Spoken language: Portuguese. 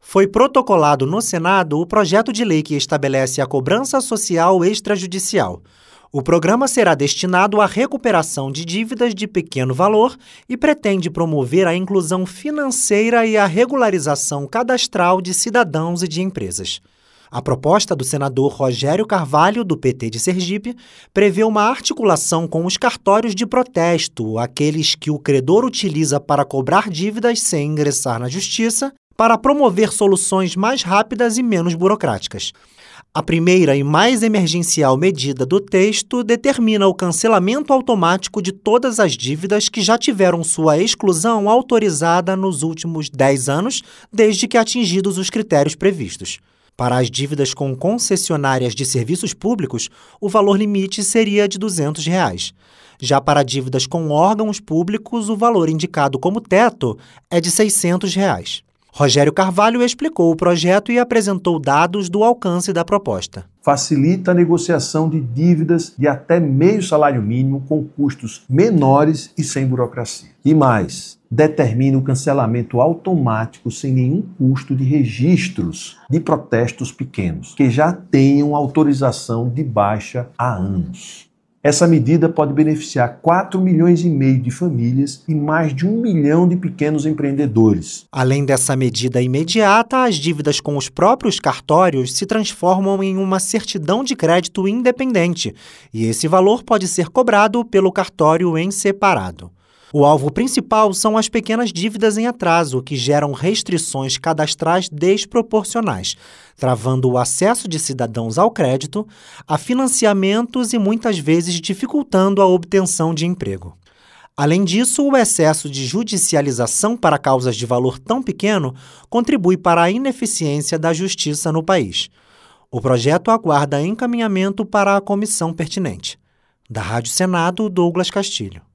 Foi protocolado no Senado o projeto de lei que estabelece a cobrança social extrajudicial. O programa será destinado à recuperação de dívidas de pequeno valor e pretende promover a inclusão financeira e a regularização cadastral de cidadãos e de empresas. A proposta do senador Rogério Carvalho, do PT de Sergipe, prevê uma articulação com os cartórios de protesto, aqueles que o credor utiliza para cobrar dívidas sem ingressar na justiça, para promover soluções mais rápidas e menos burocráticas. A primeira e mais emergencial medida do texto determina o cancelamento automático de todas as dívidas que já tiveram sua exclusão autorizada nos últimos 10 anos, desde que atingidos os critérios previstos. Para as dívidas com concessionárias de serviços públicos, o valor limite seria de R$ 200. Já para dívidas com órgãos públicos, o valor indicado como teto é de R$ 600. Rogério Carvalho explicou o projeto e apresentou dados do alcance da proposta. Facilita a negociação de dívidas de até meio salário mínimo com custos menores e sem burocracia. E mais, determina o cancelamento automático sem nenhum custo de registros de protestos pequenos, que já tenham autorização de baixa há anos. Essa medida pode beneficiar 4,5 milhões de famílias e mais de 1 milhão de pequenos empreendedores. Além dessa medida imediata, as dívidas com os próprios cartórios se transformam em uma certidão de crédito independente, e esse valor pode ser cobrado pelo cartório em separado. O alvo principal são as pequenas dívidas em atraso, que geram restrições cadastrais desproporcionais, travando o acesso de cidadãos ao crédito, a financiamentos e muitas vezes dificultando a obtenção de emprego. Além disso, o excesso de judicialização para causas de valor tão pequeno contribui para a ineficiência da justiça no país. O projeto aguarda encaminhamento para a comissão pertinente. Da Rádio Senado, Douglas Castilho.